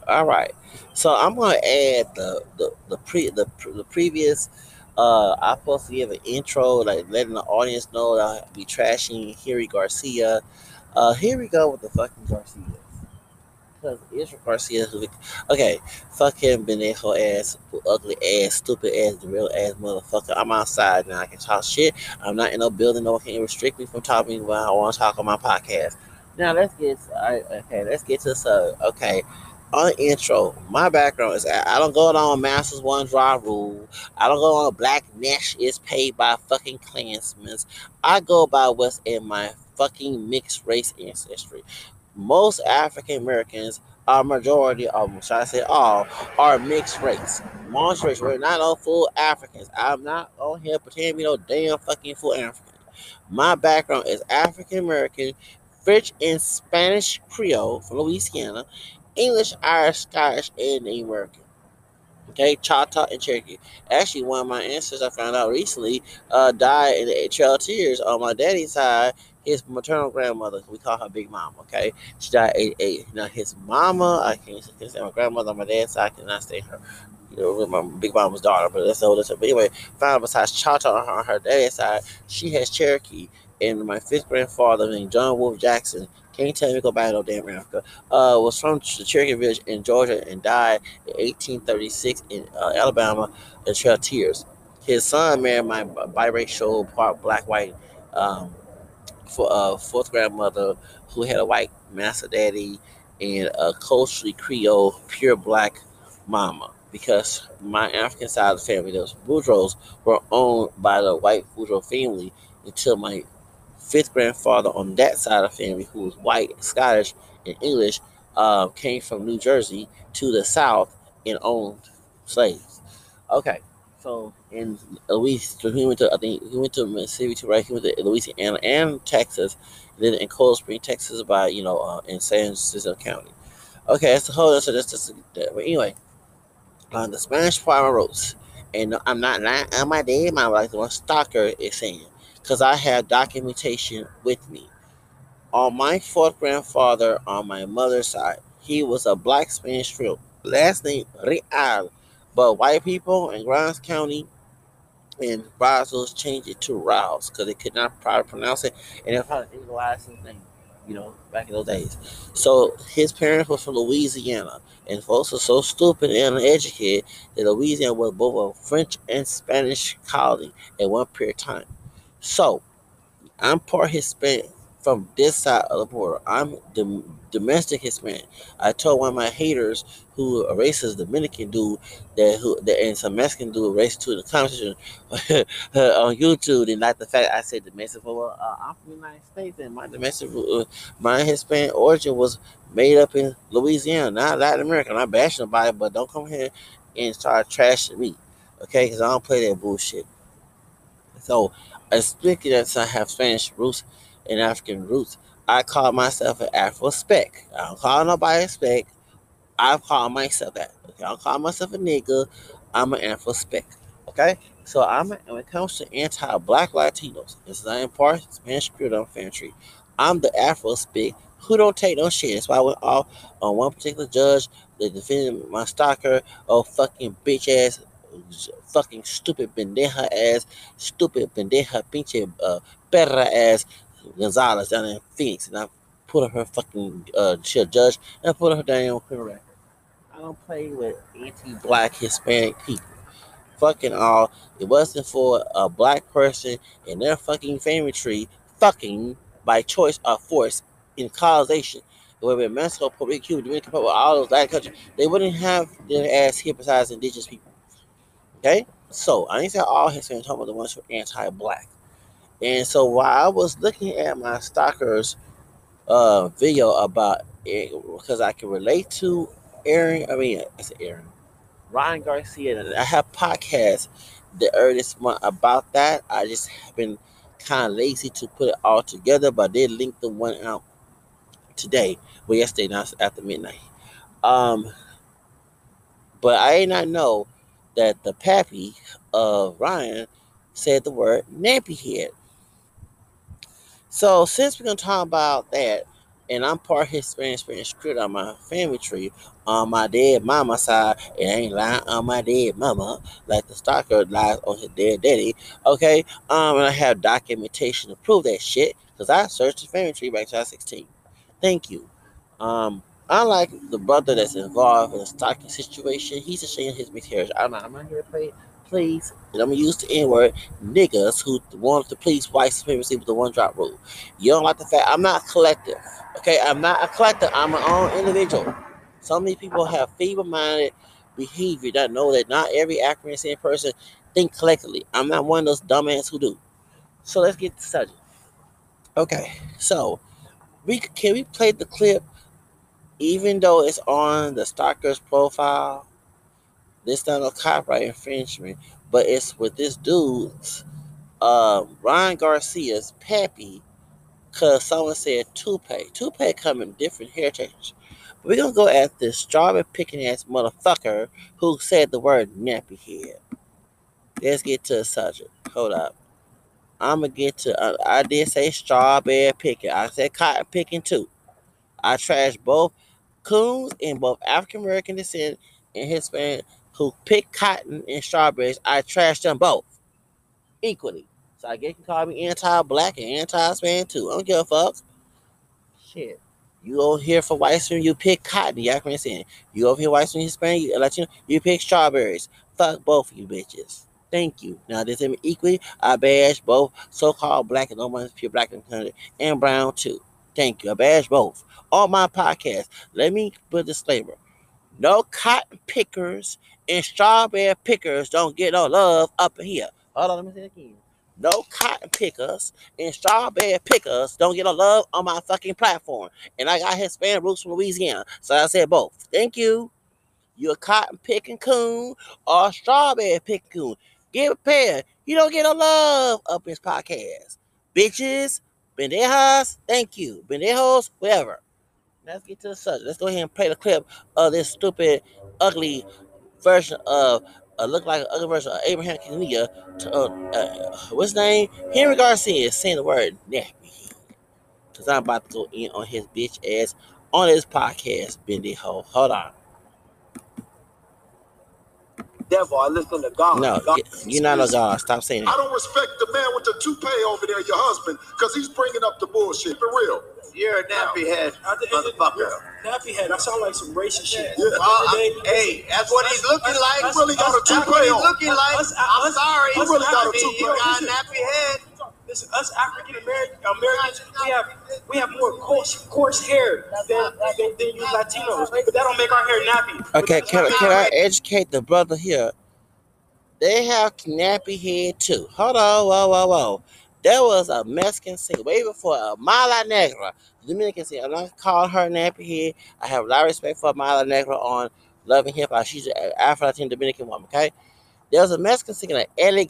All right. So I'm gonna add the previous. I'm supposed to give an intro, like letting the audience know that I'll be trashing Harry Garcia. Here we go with the fucking Garcia. Because Israel Garcia, okay, fuck him, Benejo ass, ugly ass, stupid ass, real ass motherfucker. I'm outside now. I can talk shit. I'm not in no building. No one can restrict me from talking when I want to talk on my podcast. Now let's get to the okay. On the intro, my background is I don't go on Masters One Draw Rule. I don't go on Black Nash is paid by fucking Klansmen. I go by what's in my fucking mixed race ancestry. Most African Americans, a majority of them, should I say all, are mixed race. Most race. We're not all full Africans. I'm not on here pretending to be no damn fucking full African. My background is African American, French and Spanish Creole from Louisiana, English, Irish, Scottish, and Native American. Okay, Choctaw and Cherokee. Actually, one of my ancestors I found out recently died in the Trail of Tears on my daddy's side. His maternal grandmother, we call her Big Mama. Okay, she died at 88. Now his mama, I can't say my grandmother on my dad's side. I cannot say her. You know, with my Big Mama's daughter, but that's the older. But anyway, found out besides Choctaw on her dad's side, she has Cherokee. And my fifth grandfather named John Wolf Jackson. Can't tell me to go back to no damn Africa. Was from the Cherokee Village in Georgia and died in 1836 in Alabama and shed tears. His son married my biracial, part black, white, um, fourth grandmother who had a white master daddy and a culturally Creole, pure black mama. Because my African side of the family, those Boudreaux, were owned by the white Boudreaux family until my fifth grandfather on that side of the family, who was white, Scottish, and English, came from New Jersey to the South and owned slaves. Okay, so in Louis, so he went to I think he went to Mississippi to right. He went to Louisiana and Texas, and then in Cold Spring, Texas, by in San Francisco County. Okay, that's the whole. That's just that. But anyway, the Spanish Primer Rose, and I'm not lying on my day. My like the one stalker is saying, because I have documentation with me. On my fourth grandfather on my mother's side, he was a black Spanish Creole. Last name Real. But white people in Grimes County and Brazos changed it to Rouse because they could not probably pronounce it and they probably English his name, back in those days. So his parents were from Louisiana, and folks are so stupid and uneducated that Louisiana was both a French and Spanish colony at one period of time. So I'm part Hispanic from this side of the border. I'm domestic Hispanic. I told one of my haters, who a racist Dominican dude, and some Mexican dude, racist to the conversation on YouTube, and not the fact I said domestic. Well, I'm from the United States, and my domestic, my Hispanic origin was made up in Louisiana, not Latin America. I'm not bashing nobody, but don't come here and start trashing me, okay? Because I don't play that bullshit. So, speaking that I have Spanish roots and African roots, I call myself an Afro Spec. I don't call nobody a Spec. I call myself that. Okay, I don't call myself a nigga. I'm an Afro Spec. Okay, so when it comes to anti-Black Latinos, this is not in part Spanish Creole infantry. I'm the Afro Spec who don't take no shit. That's why I went off on one particular judge that defended my stalker. Oh, fucking bitch ass, fucking stupid pendeja ass, stupid pendeja pinche perra ass Gonzalez down in Phoenix, and I put her fucking she a judge, and I put her down on criminal record. I don't play with anti-black Hispanic people. Fucking all. It wasn't for a black person in their fucking family tree fucking by choice or force in colonization. It would have been Mexico, Puerto Rico, Cuba, Dominican Republic, all those Latin countries. They wouldn't have their ass hypnotized indigenous people. Okay? So I ain't say all Hispanics, talking about the ones who are anti-black. And so while I was looking at my stalkers video about it, because I can relate to I said Aaron, Ryan Garcia, and I have podcasts the earliest month about that. I just have been kind of lazy to put it all together, but I did link the one out today, well, yesterday, not after midnight. Um, but I did not know that the pappy of Ryan said the word nappy head. So since we're gonna talk about that, And I'm part Hispanic script on my family tree. On my dead mama side, it ain't lying on my dead mama, like the stalker lies on his dead daddy. Okay, and I have documentation to prove that shit, because I searched the family tree back in 2016. Thank you. Unlike the brother that's involved in a stalking situation, he's ashamed of his materials. I'm not here to play, please. And I'm gonna use the N word, niggas who wanted to please white supremacy with the one drop rule. You don't like the fact I'm not collective. Okay, I'm not a collective. I'm my own individual. So many people have feeble-minded behavior that know that not every African person think collectively. I'm not one of those dumbass who do. So let's get to the subject. Okay, so we play the clip even though it's on the stalker's profile. This not a copyright infringement, but it's with this dude's Ryan Garcia's pappy, cause someone said toupee. Toupee come in different hair textures. But we're gonna go at this strawberry picking ass motherfucker who said the word nappy head. Let's get to the subject. Hold up. I'm gonna get to. I did say strawberry picking. I said cotton picking too. I trashed both coons in both African American descent and Hispanic who pick cotton and strawberries. I trashed them both equally. So I guess you can call me anti-black and anti-Hispanic too. I don't give a fuck. Shit. You over here for white student, you pick cotton, you African descent. You over here white student, Hispanic, you Latino, you pick strawberries. Fuck both of you bitches. Thank you. Now this is equally, I badge both so-called black and normal pure black and brown too. Thank you. I badge both. On my podcast, let me put a disclaimer. No cotton pickers and strawberry pickers don't get no love up in here. Hold on, let me say it again. No cotton pickers and strawberry pickers don't get no love on my fucking platform. And I got Hispanic roots from Louisiana. So I said both. Thank you. You a cotton picking coon or a strawberry picking coon. Get prepared. You don't get no love up in this podcast. Bitches, bendejas, thank you. Bendejos, whatever. Let's get to the subject. Let's go ahead and play the clip of this stupid, ugly version of look like an ugly version of Abraham Quintanilla. What's his name? Henry Garcia is saying the word nappy. Cause I'm about to go in on his bitch ass on his podcast, Bendy Ho. Hold on. Devil, I listen to God. No, you're not a God. Stop saying it. I don't respect the man with the toupee over there, your husband, because he's bringing up the bullshit. For real. You're a nappy head, motherfucker. Nappy head. I sound like some racist shit. Yeah. Hey, that's what he's looking like. He really got a toupee on. Looking like. I'm sorry. He really got a toupee. You got a nappy head. Listen, us African Americans, we have more coarse hair than you Latinos, but that don't make our hair nappy. Okay, can I educate the brother here? They have nappy head too. Hold on, whoa. There was a Mexican singer way before Mala Negra, Dominican singer. I'm not calling her nappy head. I have a lot of respect for Mala Negra on Love and Hip Hop. She's an Afro-Latin Dominican woman. Okay, there was a Mexican singer like Ali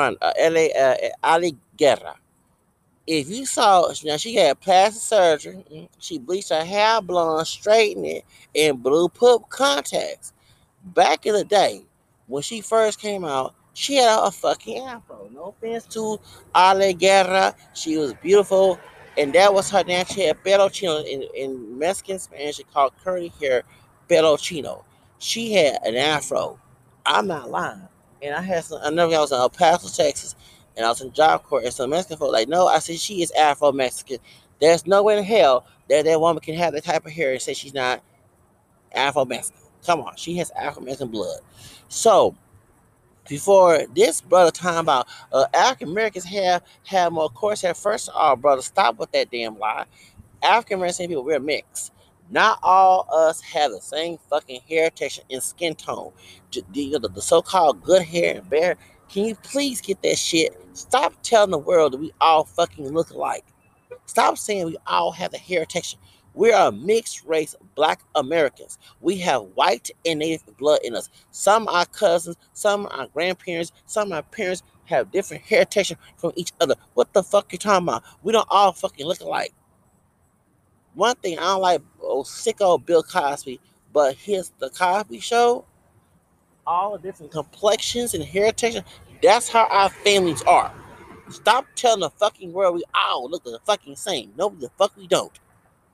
Guerra. If you saw, now she had plastic surgery. She bleached her hair blonde, straightened it, and blue poop contacts. Back in the day, when she first came out, she had a fucking afro. No offense to Ale Guerra. She was beautiful. And that was her name. She had pelo chino. In Mexican Spanish, she called curly hair pelo chino. She had an afro. I'm not lying. And I never I was in El Paso, Texas, and I was in Job Corps, and some Mexican folk like, no, I said she is Afro Mexican. There's no way in hell that woman can have that type of hair and say she's not Afro Mexican. Come on, she has Afro Mexican blood. So before this brother talking about African Americans have more coarse hair. First of all, brother, stop with that damn lie. African American people, we're mixed. Not all us have the same fucking hair texture and skin tone. The so-called good hair and bad hair. Can you please get that shit? Stop telling the world that we all fucking look alike. Stop saying we all have the hair texture. We are mixed race black Americans. We have white and native blood in us. Some are cousins, some are grandparents, some of our parents have different hair texture from each other. What the fuck you talking about? We don't all fucking look alike. One thing I don't like sicko Bill Cosby, but here's the Cosby Show. All different complexions and hair texture. That's how our families are. Stop telling the fucking world we all look the fucking same. No, the fuck we don't.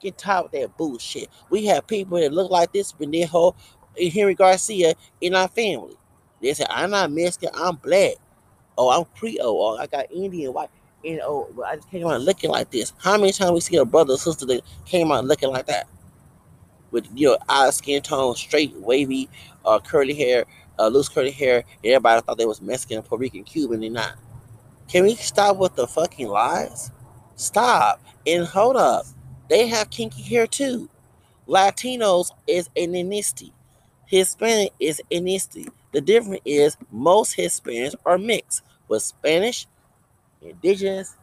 Get tired with that bullshit. We have people that look like this, Bendejo, Henry Garcia in our family. They say, I'm not Mexican, I'm black. Oh, I'm Creole. Or I got Indian, white. And but I just came out looking like this. How many times we see a brother or sister that came out looking like that? With eye skin tone, straight, wavy, curly hair, loose curly hair. And everybody thought they was Mexican, Puerto Rican, Cuban. They're not. Can we stop with the fucking lies? Stop. And hold up. They have kinky hair too. Latinos is an ethnicity. Hispanic is an ethnicity. The difference is most Hispanics are mixed with Spanish, indigenous,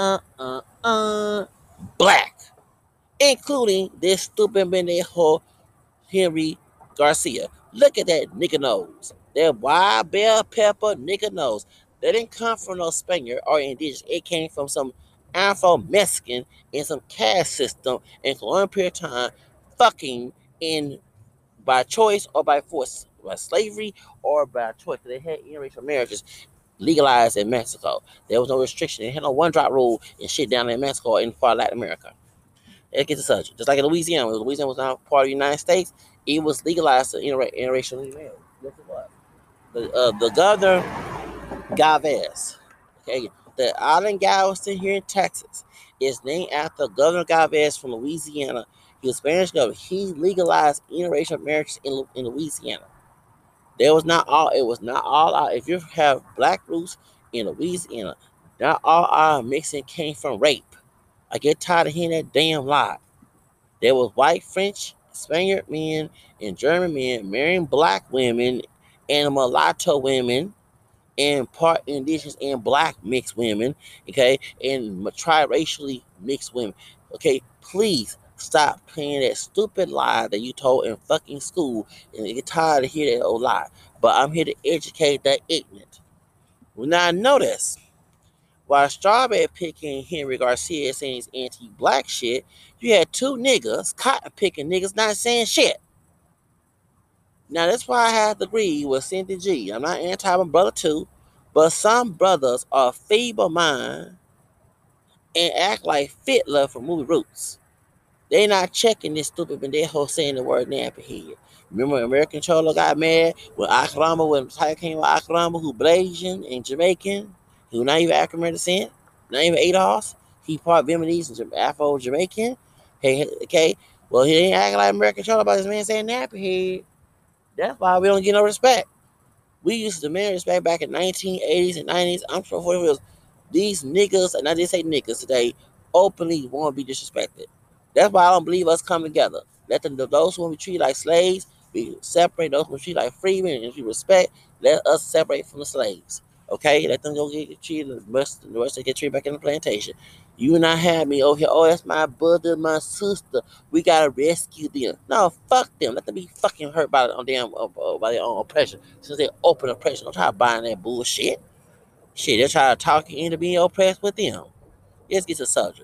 black, including this stupid pendejo Henry Garcia. Look at that nigga nose. That wild bell pepper nigga nose. That didn't come from no Spaniard or indigenous. It came from some Afro-Mexican in some caste system in colonial period of time, fucking in by choice or by force, by slavery or by choice. They had interracial marriages legalized in Mexico. There was no restriction. They had no one-drop rule and shit down in Mexico and far Latin America. It gets to such. Just like in Louisiana. When Louisiana was not part of the United States, it was legalized to interracial marriage. Look at what? The governor, Galvez. Okay, the island Galveston here in Texas is named after Governor Galvez from Louisiana. He was Spanish governor. He legalized interracial marriages in Louisiana. There was not all. It was not all out. If you have black roots in Louisiana, not all our mixing came from rape. I get tired of hearing that damn lie. There was white, French, Spaniard men, and German men marrying black women and mulatto women and part indigenous and black mixed women, okay, and triracially mixed women. Okay, please stop playing that stupid lie that you told in fucking school and get tired of hearing that old lie. But I'm here to educate the ignorant. Well, now I know this. While Strawberry picking Henry Garcia saying he's anti-black shit, you had two niggas cotton picking niggas not saying shit. Now that's why I have to agree with Cynthia G. I'm not anti my brother too, but some brothers are feeble mind and act like Fiddler from movie Roots. They not checking this stupid pendejo saying the word nappy head. Remember when American Cholo got mad when Akarama, when Tiger came with Akarama, who Blasian and Jamaican, who not even African American descent, not even ADOS. He part Vietnamese and Afro Jamaican. Hey, okay, well he ain't acting like American Cholo about this man saying nappy head. That's why we don't get no respect. We used to demand respect back in 1980s and 90s. I'm sure for it these niggas, and I didn't say niggas today, openly want to be disrespected. That's why I don't believe us come together. Let those who want to be treated like slaves be separate. Those who want to be treated like freemen and if you respect, let us separate from the slaves. Okay? Let them go get treated the rest they get treated back in the plantation. You and I have me over here. Oh, that's my brother, my sister. We gotta rescue them. No, fuck them. Let them be fucking hurt by their own oppression. Since they open oppression, don't try buying that bullshit. Shit, they're trying to talk you into being oppressed with them. Let's get to the subject.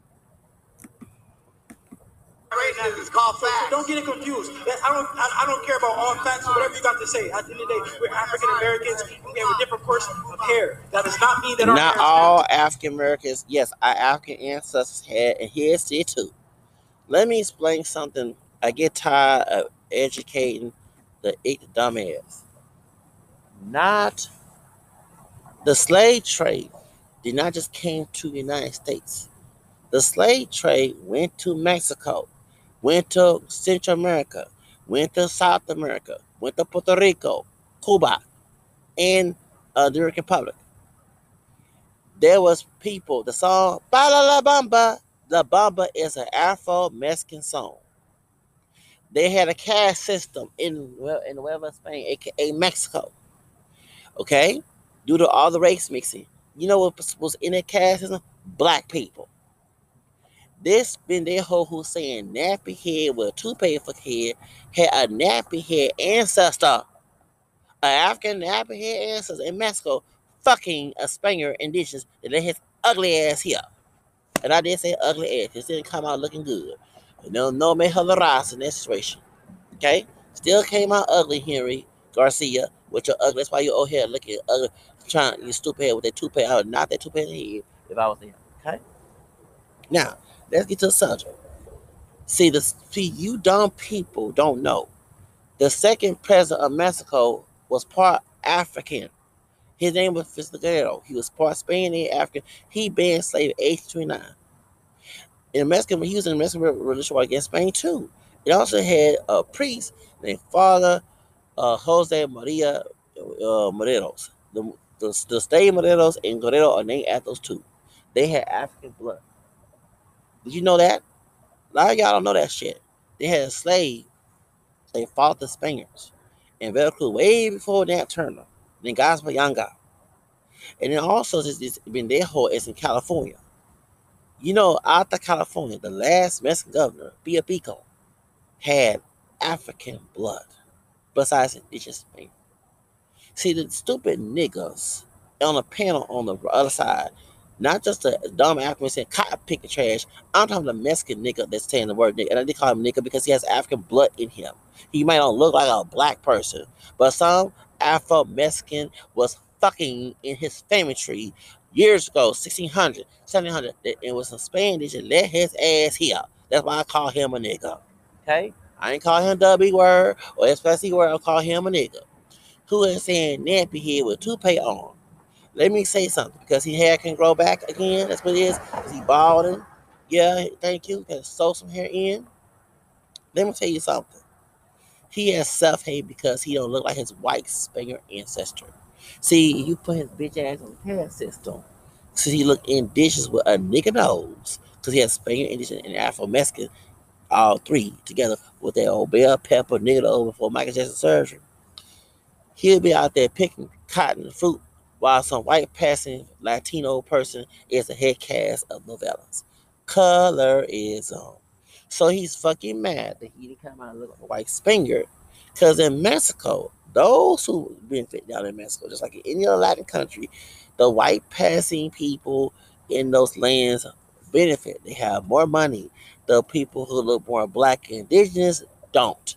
It's called facts. Don't get it confused. I don't care about all facts or whatever you got to say. At the end of the day, we're African Americans. We have a different course of hair. That does not mean that not all African Americans. Yes, our African ancestors had and here's it too. Let me explain something. I get tired of educating the dumbass. Not the slave trade did not just came to the United States. The slave trade went to Mexico, went to Central America, went to South America, went to Puerto Rico, Cuba, and the Dominican Republic. There was people, the song Bala La Bamba. La Bamba is an Afro-Mexican song. They had a caste system in the west of Spain, aka Mexico. Okay? Due to all the race mixing. You know what was in that caste system? Black people. This pendejo who's saying nappy head with a toupee for head had a nappy head ancestor. An African nappy head ancestor in Mexico fucking a Spaniard indigenous that let his ugly ass here. And I did say ugly ass because it didn't come out looking good. No me her the ras in that situation. Okay? Still came out ugly, Henry Garcia, with your ugly. That's why you over here looking ugly, trying you stupid head with that toupee. I would knock that toupee in the head if I was there. Okay? Now, let's get to the subject. See, you dumb people don't know. The second president of Mexico was part African. His name was Fidel. He was part Spanish and African. He banned slavery at age 29. In Mexican, he was in the Mexican Revolution War against Spain too. It also had a priest named Father Jose Maria Morelos. The state Morelos and Guerrero are named after those two. They had African blood. Did you know that? A lot of y'all don't know that shit. They had a slave. They fought the Spaniards in Veracruz way before Nat Turner. Then Gaspar Yanga. And then also this Bendejo is in California. You know, Alta California, the last Mexican governor, Pia Pico, had African blood, besides indigenous Spain. See, the stupid niggas on the panel on the other side, not just the dumb African saying cotton picking trash. I'm talking the Mexican nigga that's saying the word nigga. And I did call him nigga because he has African blood in him. He might not look like a black person, but some Afro-Mexican was fucking in his family tree years ago, 1600, 1700. It was some Spanish and let his ass here. That's why I call him a nigga. Okay? I ain't call him W word or SPC word. I call him a nigga. Who is saying nappy head with toupee on? Let me say something, because his hair can grow back again. That's what it is. Is he balding? Yeah, thank you. Can sew some hair in. Let me tell you something. He has self-hate because he don't look like his white Spaniard ancestor. See, you put his bitch ass on the caste system. So he look indigenous with a nigga nose. Because he has Spaniard, indigenous, and Afro-Mexican, all three together with that old bell pepper nigga over for Michael Jackson surgery. He'll be out there picking cotton and fruit while some white passing Latino person is the head cast of novellas. Colorism. So he's fucking mad that he didn't come out and look like a white Spaniard. Because in Mexico, those who benefit down in Mexico, just like in any other Latin country, the white passing people in those lands benefit. They have more money. The people who look more black and indigenous don't.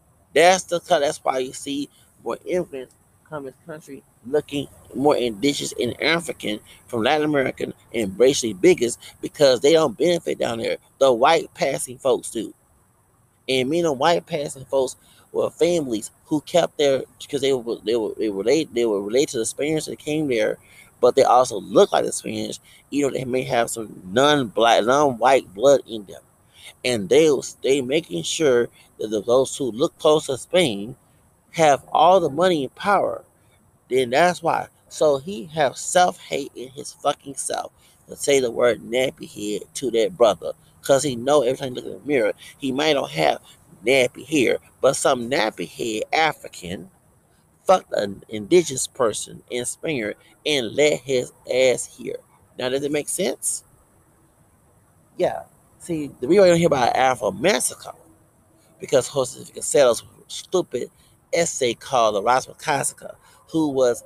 That's why you see more immigrants come in this country looking more indigenous and African from Latin American and racially biggest, because they don't benefit down there. The white passing folks do. And me and the white passing folks were families who kept their, because they were related to the Spaniards that came there, but they also look like the Spaniards, even though they may have some non-white blood in them. And they making sure that those who look close to Spain have all the money and power. Then that's why. So he have self-hate in his fucking self to say the word nappy head to that brother. Because he know every time he look in the mirror, he might not have nappy hair, but some nappy head African fucked an indigenous person in Spaniard and let his ass here. Now, does it make sense? Yeah. See, the reason I don't hear about Afro Mexico, because Jose Casero's stupid essay called The Rise of Casica, who was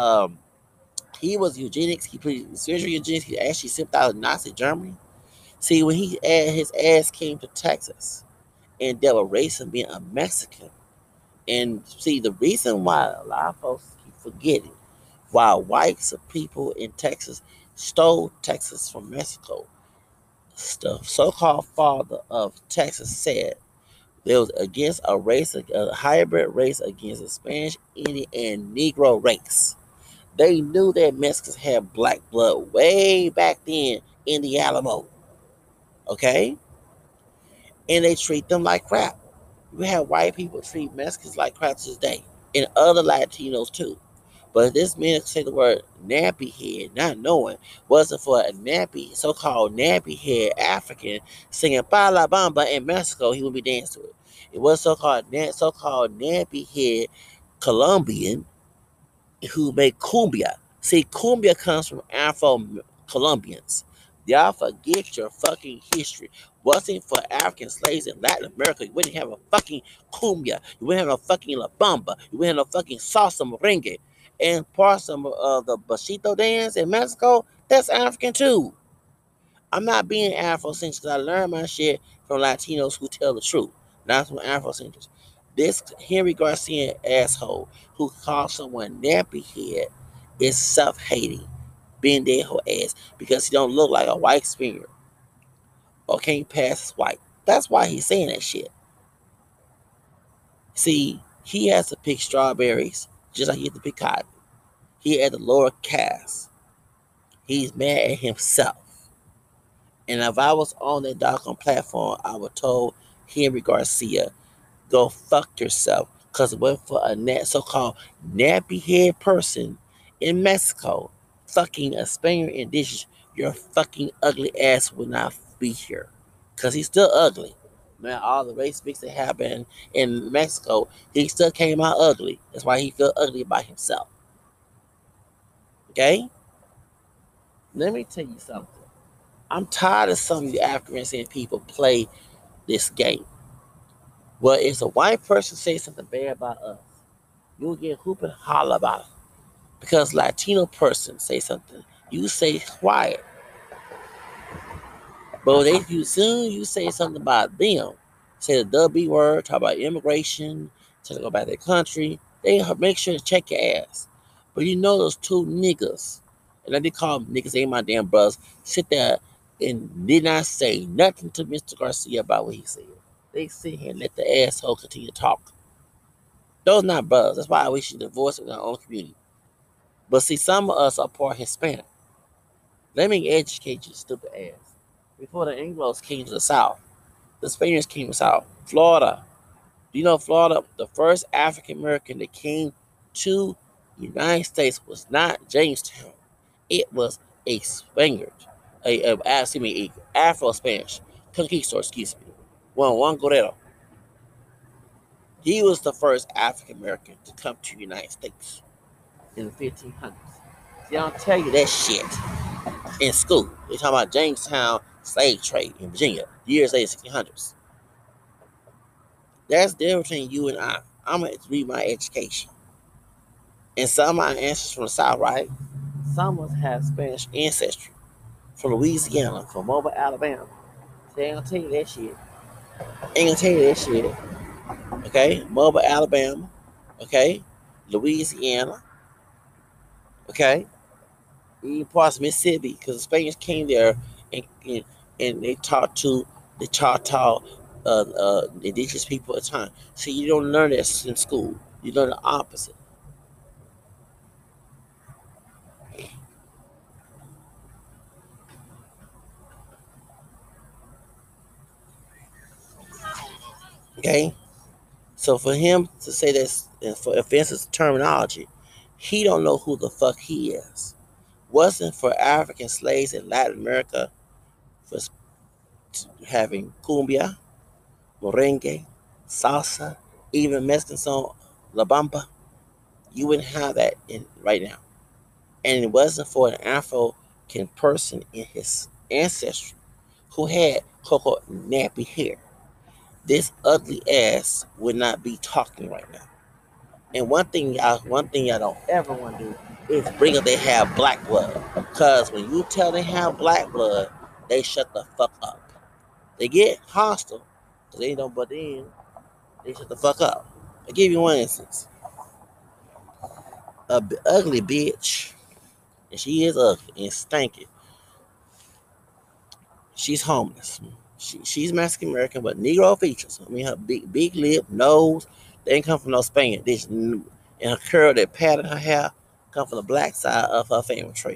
he was eugenics, he pretty spiritual eugenics, he actually slipped out of Nazi Germany. See, when his ass came to Texas and dealt with racism being a Mexican. And see, the reason why a lot of folks keep forgetting why whites people in Texas stole Texas from Mexico. The so-called father of Texas said there was against a hybrid race against the Spanish, Indian, and Negro race. They knew that Mexicans had black blood way back then in the Alamo. Okay? And they treat them like crap. We have white people treat Mexicans like crap to this day. And other Latinos too. But this man say the word nappy head, not knowing, wasn't for a nappy, so-called nappy head African singing Pa La Bamba in Mexico, he would be dancing to it. It was so-called nappy head Colombian who made cumbia. See, cumbia comes from Afro-Colombians. Y'all forget your fucking history. Wasn't for African slaves in Latin America, you wouldn't have a fucking cumbia. You wouldn't have a fucking La Bamba. You wouldn't have a fucking salsa merengue. And parts of the Bachito dance in Mexico, that's African too. I'm not being Afrocentric because I learned my shit from Latinos who tell the truth, not from Afrocentrics. This Henry Garcia asshole who calls someone nappy head is self-hating, pendejo ass, because he don't look like a white Spaniard or can't pass as white. That's why he's saying that shit. See, he has to pick strawberries just like he has to pick cotton. He at the lower caste. He's mad at himself. And if I was on that doggone platform, I would told Henry Garcia, go fuck yourself. Because it went for a so-called nappy head person in Mexico fucking a Spaniard in dishes, your fucking ugly ass would not be here. Because he's still ugly. Man, all the race mix that happened in Mexico, he still came out ugly. That's why he felt ugly by himself. Okay? Let me tell you something. I'm tired of some of you African people play this game. Well, if a white person says something bad about us, you'll get hoop and holler about it. Because Latino person say something, you say quiet. But if you soon you say something about them, say the W word, talk about immigration, talk about their country, they make sure to check your ass. But you know those two niggas, and I did call them niggas, they ain't my damn brothers, sit there and did not say nothing to Mr. Garcia about what he said. They sit here and let the asshole continue to talk. Those not brothers. That's why we should divorce in our own community. But see, some of us are part Hispanic. Let me educate you, stupid ass. Before the Anglos came to the South, the Spaniards came to the South. Florida. Do you know Florida? The first African American that came to the United States was not Jamestown. It was a Spaniard. A Afro-Spanish. Conquistador, excuse me. Juan Guerrero. He was the first African American to come to the United States in the 1500s. They don't tell you that shit in school. They talk about Jamestown slave trade in Virginia, years later, 1600s. That's the difference between you and I. I'm going to read my education. And some of my ancestors from the South, right? Some of us have Spanish ancestry from Louisiana, from Mobile, Alabama. They ain't going to tell you that shit. Ain't going to tell you that shit. Okay? Mobile, Alabama. Okay? Louisiana. Okay? Even parts of Mississippi, because the Spaniards came there and they taught to the Choctaw indigenous people at the time. So you don't learn this in school. You learn the opposite. Okay? So for him to say this, and for offensive terminology, he don't know who the fuck he is. Wasn't for African slaves in Latin America for having cumbia, merengue, salsa, even Mexican song La Bamba, you wouldn't have that in right now. And it wasn't for an African person in his ancestry who had cocoa nappy hair, this ugly ass would not be talking right now. And one thing y'all don't ever want to do is bring up they have black blood. Because when you tell they have black blood, they shut the fuck up. They get hostile, because they don't, but then they shut the fuck up. I'll give you one instance. A ugly bitch, and she is ugly and stinky. She's homeless. She's Mexican American, but Negro features. I mean, her big lip, nose, they ain't come from no Spain. This and her curl that pattern her hair come from the black side of her family tree.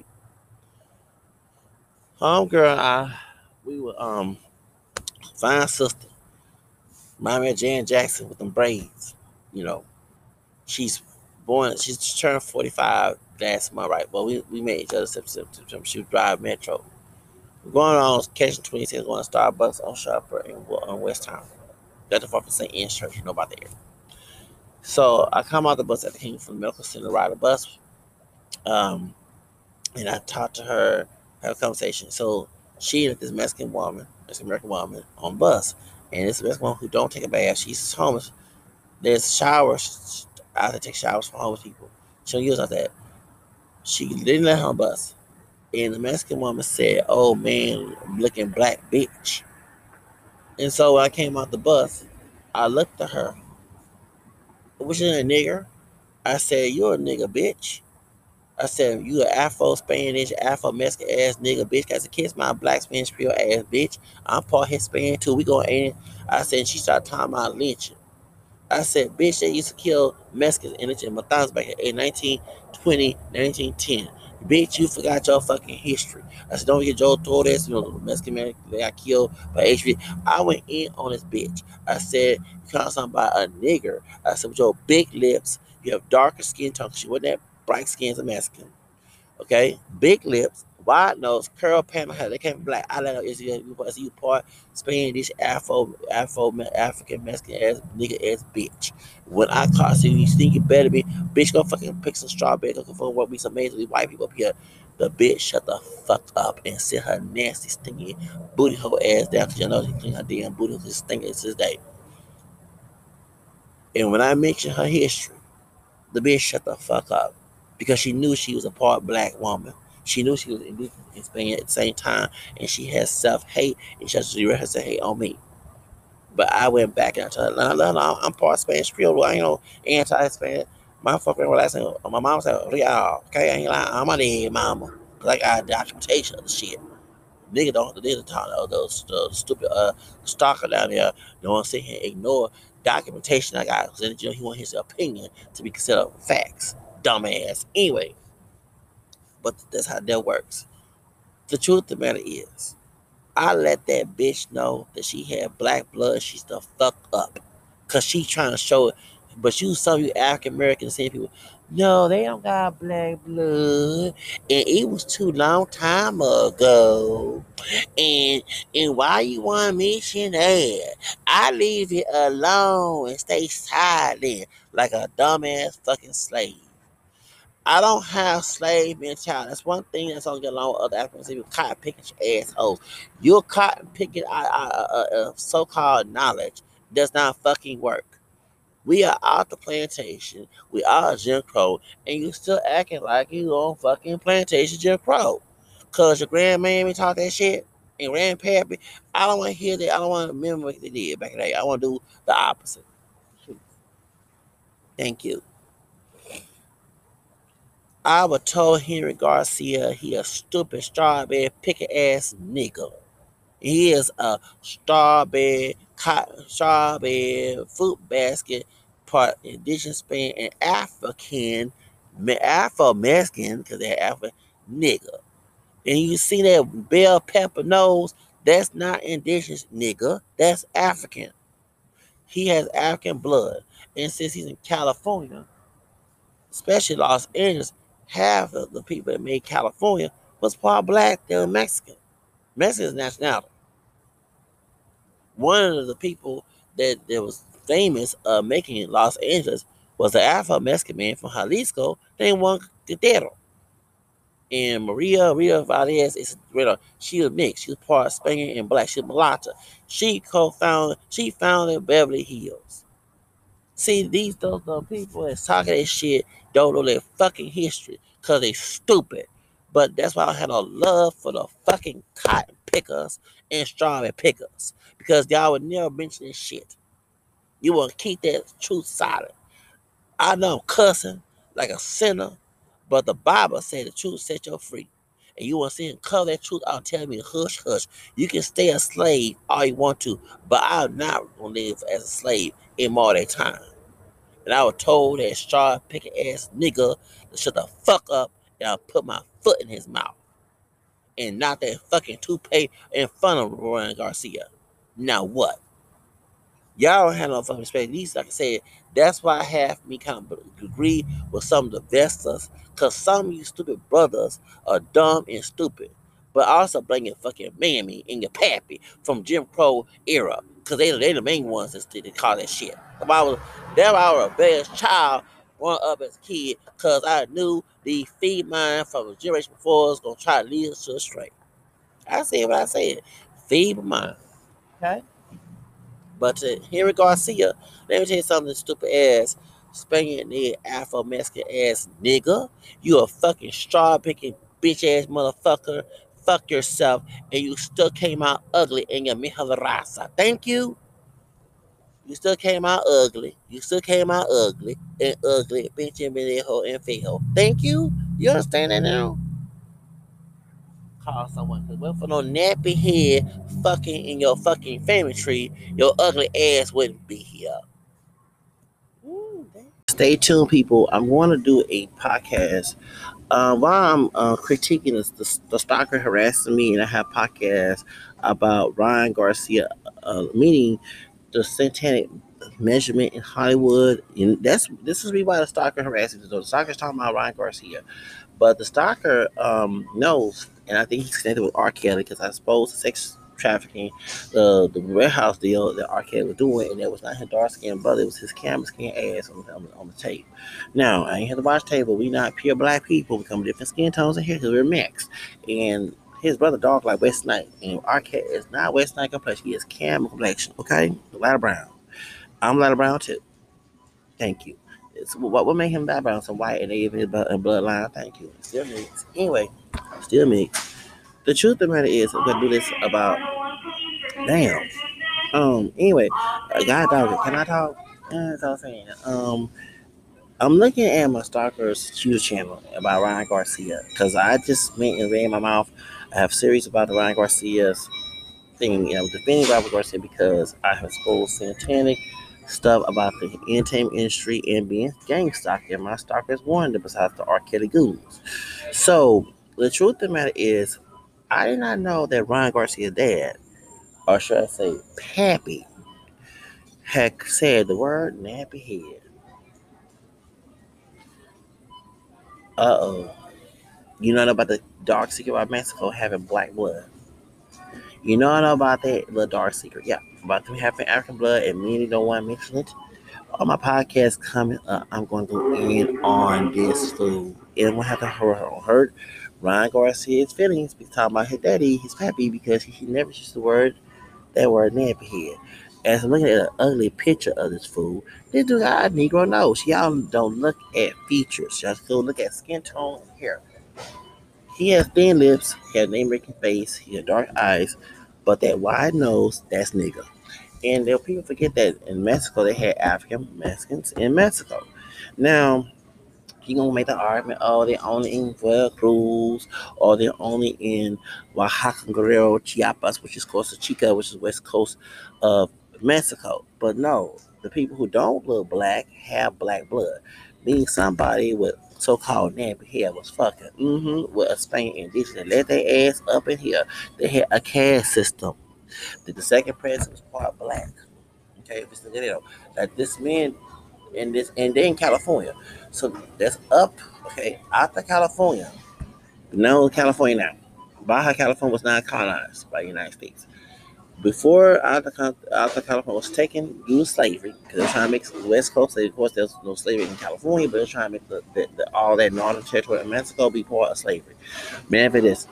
Homegirl and I, we were fine sister. Remind me of Jan Jackson with them braids. You know, she's turned 45 last month, right? Well, we met each other September. She would drive Metro. We're going on catching 26, going to Starbucks on Sharper on West Town. That's the fucking St. Anne's Church, you know about the area. So I come out the bus at the King from the Medical Center, ride the bus. And I talked to her, have a conversation. So she and this Mexican American woman on bus. And this Mexican woman who don't take a bath, she's homeless. There's showers. I have to take showers for homeless people. She don't use like that. She didn't let her on bus. And the Mexican woman said, "Oh man, I'm looking black bitch." And so when I came out the bus, I looked at her. Was she a nigger? I said, "You're a nigga bitch." I said, you an Afro Spanish, Afro Mexican ass nigga, bitch. I said, kiss my black Spanish Creole ass bitch. I'm part Hispanic too. We going in. I said, she started talking about lynching. I said, bitch, they used to kill Mexicans in Matanzas back in 1920, 1910. Bitch, you forgot your fucking history. I said, don't forget Joe Torres, the Mexican man that got killed by HV. I went in on this bitch. I said, you call somebody a nigger. I said, with your big lips, you have darker skin tone. She wasn't that bright skin as a Mexican. Okay, big lips, wide nose, curl panel hair. They can't be black. I let is you part Spanish, African, Mexican ass nigga ass bitch. When I caught you think you better be bitch. Go fucking pick some strawberries. Go fucking work with some amazingly white people up here. The bitch shut the fuck up and sit her nasty stinky booty hole ass down. Cause you know she clean her damn booty hole stinking to this day. And when I mentioned her history, the bitch shut the fuck up because she knew she was a part black woman. She knew she was in Spain at the same time, and she has self hate, and she has to direct her hate on me. But I went back and I told her, no, I'm part Spanish Creole. I ain't no anti-Spanish. My fucking last name, my mom said, Real. Okay, I ain't lying. I'm my name, mama. Because I got documentation of the shit. Nigga talk those stupid stalker down there. Don't want to sit here and ignore documentation I got. Because he want his opinion to be considered facts. Dumbass. Anyway, but that's how that works. The truth of the matter is, I let that bitch know that she had black blood. She's the fuck up. Because she trying to show it. But some of you African Americans saying people, no, they don't got black blood. And it was too long time ago. And why you want to mention that? I leave it alone and stay silent like a dumbass fucking slave. I don't have slave mentality. That's one thing that's gonna get along with other Africans. You cotton picking assholes. Your cotton picking so-called knowledge does not fucking work. We are out the plantation. We are Jim Crow, and you still acting like you on fucking plantation Jim Crow. Cause your grandmammy taught that shit and grandpappy. I don't want to hear that. I don't want to remember what they did back in the day. I want to do the opposite. Thank you. I was told Henry Garcia he a stupid strawberry picking ass nigga. He is a strawberry fruit basket part indigenous Spain and Afro-Mexican because they're Afro nigga. And you see that bell pepper nose, that's not indigenous nigga, that's African. He has African blood. And since he's in California, especially Los Angeles, half of the people that made California was part black, they were Mexican. Mexican nationality. One of the people that was famous making Los Angeles was an Afro-Mexican man from Jalisco named Juan Guerrero. And Maria Valdez is she was mixed. She was part Spaniard and black. She was mulatto. She founded Beverly Hills. See, those people that's talking that shit don't know their fucking history because they stupid. But that's why I had a love for the fucking cotton pickers and strawberry pickers because y'all would never mention this shit. You want to keep that truth silent. I know I'm cussing like a sinner, but the Bible said the truth set you free. And you want to see him cover that truth out telling me hush, hush. You can stay a slave all you want to, but I'm not going to live as a slave in modern time. And I was told that straw picking ass nigga to shut the fuck up and I'll put my foot in his mouth. And not that fucking toupee in front of Roy Garcia. Now what? Y'all don't have no fucking respect. These, like I said, that's why I have me kind of agree with some of the vesters. Because some of you stupid brothers are dumb and stupid. But also bringing fucking mammy and your pappy from Jim Crow era. Because they the main ones that call that shit. If I was a rebellious child growing up as a kid. Because I knew the feed mine from the generation before was going to try to lead us to a straight. I said what I said. Feed mine. Okay? But to Henry Garcia, let me tell you something, stupid ass Spaniard nigga, Afro-Mexican ass nigga. You a fucking straw picking bitch ass motherfucker. Fuck yourself. And you still came out ugly in your mija raza. Thank you. You still came out ugly. You still came out ugly and ugly, bitch and video and fail. Thank you. You understand that now? Call someone. Cause what for no nappy head fucking in your fucking family tree, your ugly ass wouldn't be here. Stay tuned, people. I'm going to do a podcast. While I'm critiquing the stalker harassing me, and I have podcasts about Ryan Garcia meeting the satanic measurement in Hollywood, and this is why the stalker harassing. The stalker's talking about Ryan Garcia. But the stalker knows, and I think he's connected with R. Kelly because I suppose the sex trafficking, the warehouse deal that R. Kelly was doing, and it was not his dark skinned brother, it was his camera skin ass on the tape. Now, I ain't had to watch tape, but we not pure black people. We come with different skin tones in here because we're mixed. And his brother dark like West Knight, and R. Kelly is not West Knight complexion, he is camera complexion, okay? Lighter brown. I'm lighter brown too. Thank you. It's, what made him that brown? Some white and they even his bloodline. Thank you. Still mixed. Anyway, still mixed. The truth of the matter is, I'm gonna do this about damn. Anyway, God dog, can I talk? That's all I'm saying. I'm looking at my stalker's YouTube channel about Ryan Garcia because I just went and ran my mouth. I have series about the Ryan Garcia's thing, defending Robert Garcia because I have exposed satanic stuff about the entertainment industry and being gang stalker. And my stalkers warned them besides the R. Kelly goons. So the truth of the matter is, I did not know that Ryan Garcia's dad, or should I say, Pappy, had said the word nappy head. Uh-oh. You know about the dark secret about Mexico having black blood. You know about that little dark secret. Yeah, about them having African blood and many don't want to mention it. On my podcast coming up, I'm going to go in on this food. And I'm going to have to hurt Ryan Garcia's feelings because talking about his daddy, his pappy, because he never used that word nappy head. As I'm looking at an ugly picture of this food, this dude got a Negro nose. Y'all don't look at features. Y'all go look at skin tone and hair. He has thin lips, he has an American face, he has dark eyes, but that wide nose, that's nigga. And people forget that in Mexico they had African Mexicans in Mexico. Now you gonna make the argument, oh, they're only in Veracruz, or they're only in Oaxaca, Guerrero, Chiapas, which is Costa Chica, which is west coast of Mexico. But no, the people who don't look black have black blood, meaning somebody with so-called nappy hair was fucking with a Spain indigenous and let their ass up in here. They had a caste system. The second president was part black. Okay, if it's the video, like this man and they're in California. So that's up, okay, after California. No, California now. Baja California was not colonized by the United States. Before Alta California was taken due to slavery, because they're trying to make the West Coast, of course, there's no slavery in California, but they're trying to make all that northern territory of Mexico be part of slavery. Man, for this,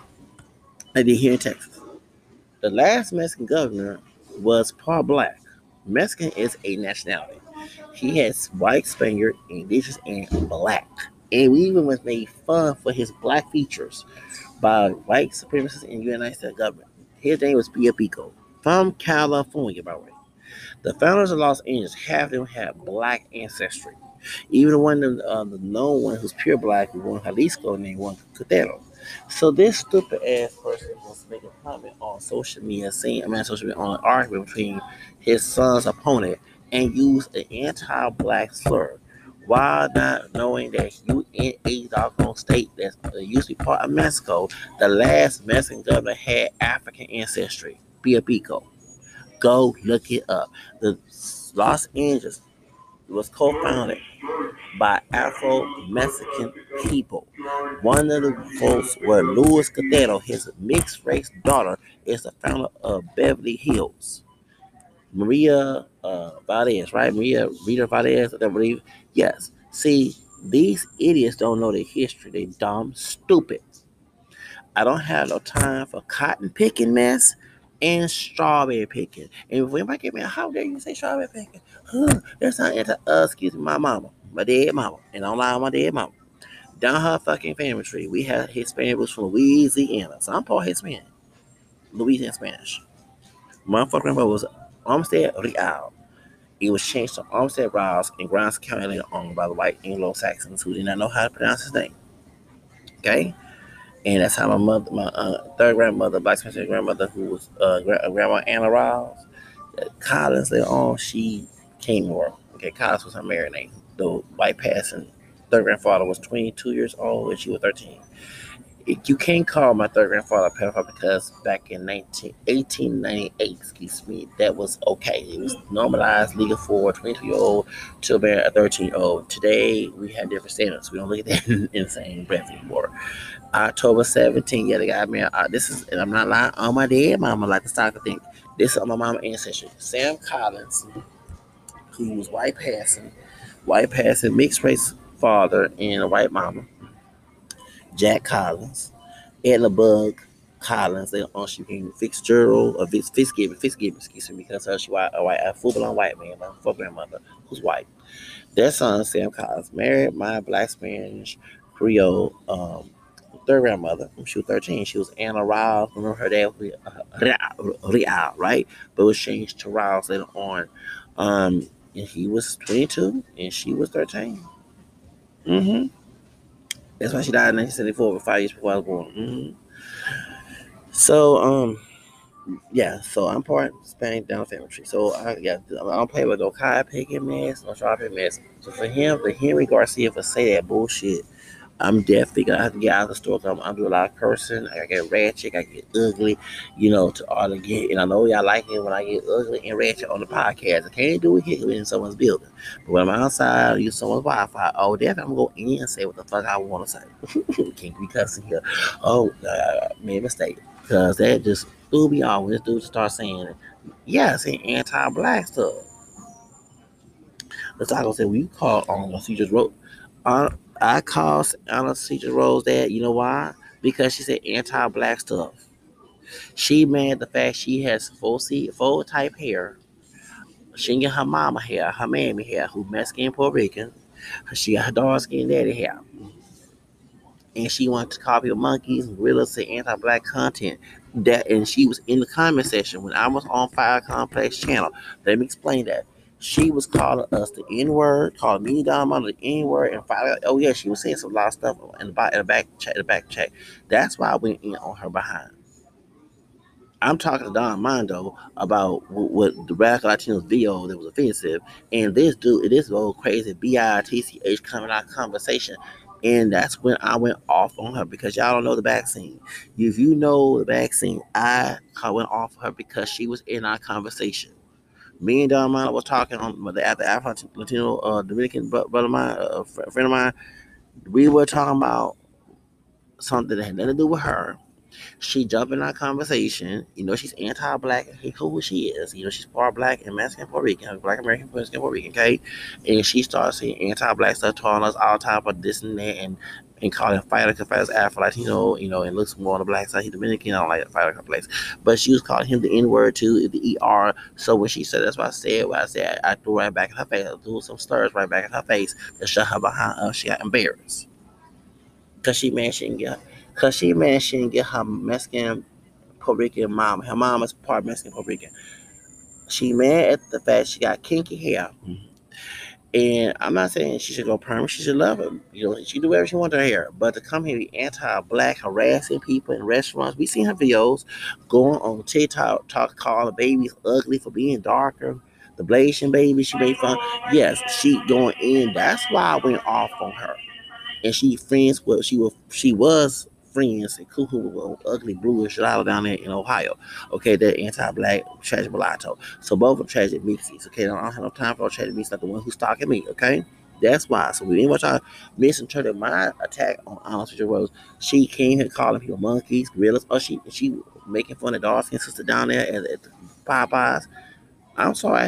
I did here in Texas. The last Mexican governor was part black. Mexican is a nationality. He has white, Spaniard, indigenous, and black. And we even was made fun for his black features by white supremacists in the United States government. His name was Villa Pico from California, by the way. The founders of Los Angeles, half of them had black ancestry. Even the one, the known one who's pure black, who won Jalisco, named Juan Cotero. So this stupid ass person was making a comment on social media, on an argument between his son's opponent, and used an anti-black slur, while not knowing that you in a doggone state that used to be part of Mexico, the last Mexican governor had African ancestry. Villa Pico. Go look it up. The Los Angeles was co-founded by Afro-Mexican people. One of the folks were Luis Cotero. His mixed-race daughter is the founder of Beverly Hills. Maria Valdez, right? Rita Valdez, I believe. Yes. See, these idiots don't know their history. They dumb, stupid. I don't have no time for cotton picking mess and strawberry picking. And if anybody get me, how dare you say strawberry picking? That's not excuse me, my mama, my dead mama, and don't lie on my dead mama. Down her fucking family tree, we have Hispanic roots from Louisiana, so I'm part Hispanic, Louisiana Spanish. My fucking grandpa was Olmsted Real. It was changed to Olmsted Riles in Grimes County later on by the white Anglo-Saxons who did not know how to pronounce his name. Okay, and that's how my third grandmother, black Spanish grandmother, who was Grandma Anna Riles Collins later on, she came more. Okay, Collins was her married name. The white passing third grandfather was 22 years old and she was 13. You can't call my third grandfather a pedophile because back in 1898, excuse me, that was okay. It was normalized legal for a 22-year-old to marry a 13-year-old. Today, we have different standards. We don't look at that in the same breath anymore. October 17th, yeah, they got me. This is, and I'm not lying, on my dead mama, like the stock to think. This is on my mama ancestry. Sam Collins, who was white passing, mixed race father, and a white mama. Jack Collins, Edna Bug Collins, they she became Fitzgerald or Fitzgibbon, excuse me, because she a full blown white man, my full grandmother, who's white. Their son, Sam Collins, married my black Spanish Creole third grandmother. When she was 13, she was Anna Riles. Remember her dad was Real, right? But it was changed to Riles later on. And he was 22 and she was 13. Mm-hmm. That's why she died in 1974, 5 years before I was born. So, yeah, so I'm part Hispanic down the family tree. So I don't play with no Kai picking mess, no try picking mess. So for him, for Henry Garcia to say that bullshit, I'm definitely gonna have to get out of the store. I'm doing a lot of cursing. I get ratchet, I get ugly, to all the get. And I know y'all like it when I get ugly and ratchet on the podcast. I can't do it here in someone's building, but when I'm outside, use someone's Wi-Fi. Oh, definitely I'm gonna go in and say what the fuck I want to say. Can't be cussing here. Oh, made a mistake because that just threw me off when this dude starts saying, yeah, saying anti-black stuff. The taco said, well, you call on she just wrote. I called Anna Cedar Rose that. You know why? Because she said anti-black stuff. She mad at the fact she has full type hair. She didn't get her mama hair, her mammy hair, who Mexican Puerto Rican. She got her dark skin daddy hair. And she wanted to call people monkeys, gorillas, say anti-black content. And she was in the comment section when I was on Fire Complex channel. Let me explain that. She was calling us the N-word, calling me down on the N-word, and finally, oh yeah, she was saying some lot of stuff in the back check. That's why I went in on her behind. I'm talking to Don Mondo about what the Radical Latinos video that was offensive, and this old crazy BITCH coming out conversation. And that's when I went off on her because y'all don't know the vaccine. If you know the vaccine, I went off her because she was in our conversation. Me and Don Mondo was talking on the Afro Latino Dominican brother of mine, friend of mine. We were talking about something that had nothing to do with her. She jumped in our conversation. She's anti-black. Who she is. She's part black and Mexican Puerto Rican, black American Mexican Puerto Rican, okay? And she started saying anti-black stuff, telling us all type of this and that, and calling fighters Afro Latino, and looks more on the black side. He's Dominican, I don't like fighter complex. But she was calling him the N-word too, the ER. So when she said that's what I said, I threw right back in her face. I threw some slurs right back in her face to shut her behind up. She got embarrassed. Cause she didn't get her Mexican Puerto Rican mom. Her mom is part Mexican Puerto Rican. She mad at the fact she got kinky hair. And I'm not saying she should go perm. She should love it. She do whatever she wants to her hair. But to come here and be anti-black, harassing people in restaurants. We seen her videos going on TikTok, calling babies ugly for being darker. The Blasian baby, she made fun. Yes, she going in. That's why I went off on her. And she was friends and cuckoo with ugly bluish Shalala down there in Ohio. Okay, they're anti-black, tragic mulatto. So both are tragic mixies. Okay, I don't have no time for tragic mixies, like the one who's stalking me. Okay, that's why. So we didn't want y'all misinterpret my attack on Anna Cedar Rose. She came here calling people monkeys, gorillas. Oh, she making fun of dark skin sister down there at the Popeyes. I'm sorry.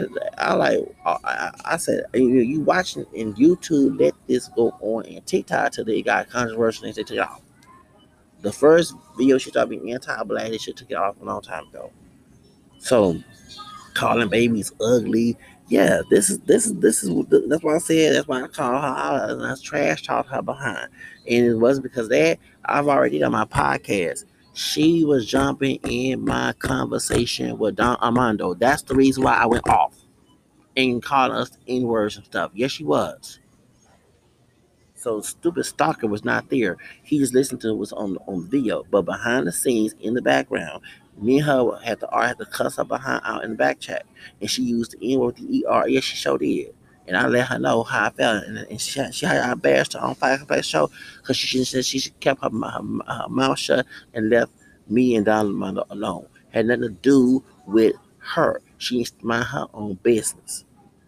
I said, you watching in YouTube, let this go on. And TikTok today got controversial and they took it off. The first video she started being anti-black, they should took it off a long time ago. So calling babies ugly, yeah, this is that's why I said, that's why I called her out and I trash talked her behind. And it wasn't because of that. I've already done my podcast. She was jumping in my conversation with Don Armando. That's the reason why I went off and calling us N-words and stuff. Yes, she was. So stupid stalker was not there. He just listened to it was on video. But behind the scenes, in the background, me and her had to cuss her behind out in the back chat. And she used the N word with the ER. Yes, she sure did. And I let her know how I felt. And she I bashed her on Fireplace Show because she said she kept her mouth shut and left me and Donald alone. Had nothing to do with her. She needs to mind her own business.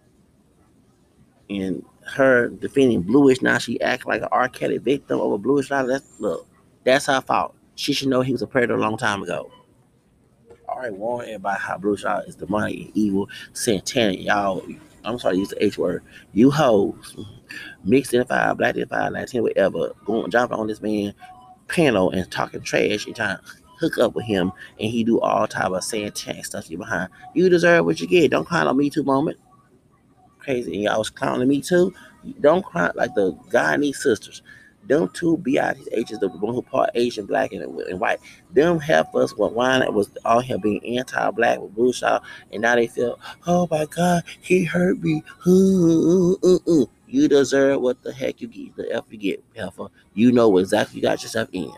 And her defending Bluish now, she act like an R. Kelly victim over Bluish now. That's her fault. She should know he was a predator a long time ago. I already warned everybody how Bluish Out is demonic and evil, satanic. Y'all, I'm sorry to use the H word. You hoes, mixed identified, black identified, Latino, whatever, going jumping on this man panel and talking trash and trying to hook up with him, and he do all type of satanic stuff you behind. You deserve what you get. Don't clown on Me Too moment. Crazy. And y'all was clowning Me Too. Don't clown like the Guyanese sisters. Them two BITHs, the one who part Asian, black, and white. Them half us what wine that was all here being anti-black with blue shot, and now they feel, oh my God, he hurt me. You deserve what the heck you get, the F you get, heifer. You know what exactly you got yourself in.